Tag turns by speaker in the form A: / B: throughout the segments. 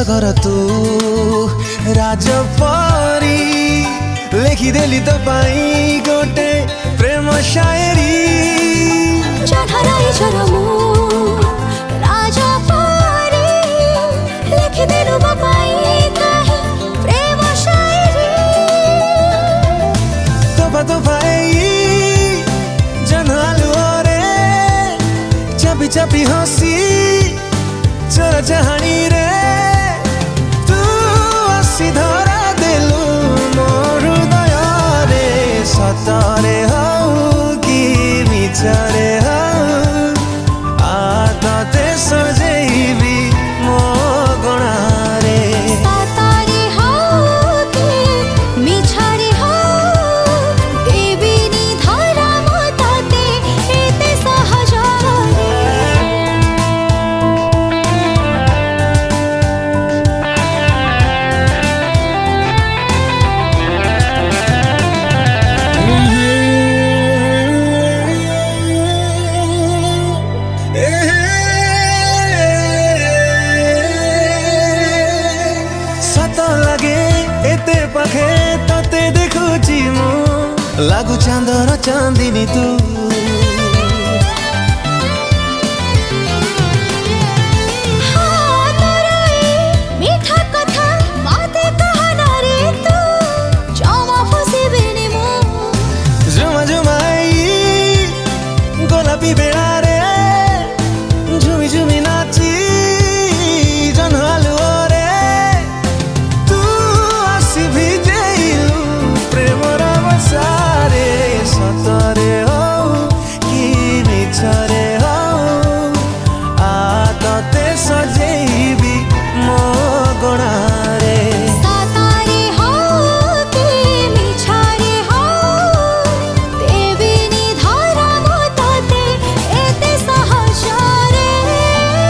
A: घर तू राजपरी लेखिदेली तपाईं गोटे प्रेम शायरी
B: लेखिदेलु तपाईं काहे प्रेम शायरी
A: तोपा तोपाई जनहालु रे चापी चापी हसी चोर चाहनी रे तू हसी धरा देलु मो हृदय रे सतरे हौ कि मिछरे हौ आदते सजेबी मो गणा रे
B: सतरे हौ कि मिछरे हौ देबिनी धरा म ताते एते सहज
A: पाखे तते देखुची मु लागु चांदर चांदिनी तू
B: मीठा कथा बाते कहना रे तू जमा फसे बेने मो
A: जुमा जुमाई गोलापी बेड़ा रे झुमी झुमी नाची जनहालु रे तू आसी भिजेलु प्रेमर बसारे सतरे हौ कि मिछरे हौ आदते सजेबी मो गणा रे
B: सतरे हौ कि मिछरे हौ देबिनी धरा म ताते एते सहज रे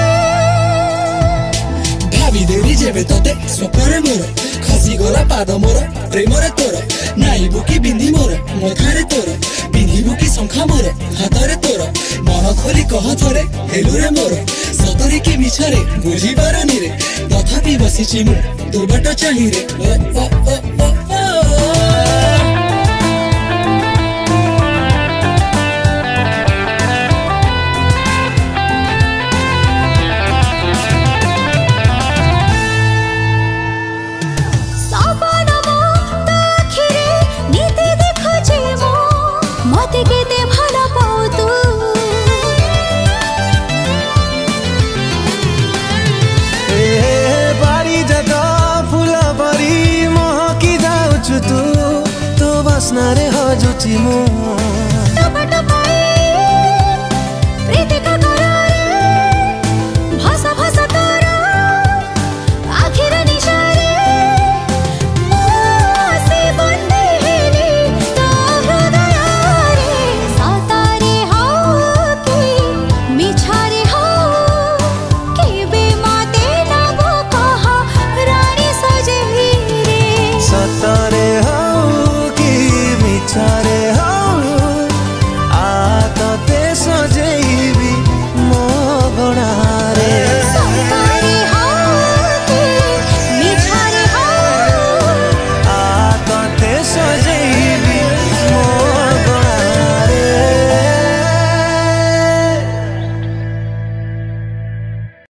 C: भावी देवी जेबे तते स्वप्नरे मोर खसी गला पाद मोर प्रेमरे तोर नाई बुकी बिंदी मोर मथारे तोर बिंदी बुकी शंखा मोर हातरे तोर मन खोली कह थरे हेलुरे मोर सतरे कि मिछरे बुझी पारनी रे तथापि बसिछि मु तोर बाट चाहि रे ओ ओ ओ ओ
B: मते केते भला पाउ तू
A: बारी जता फूल परी महकी जाउछु तू तो बस्ना रे हजुची मु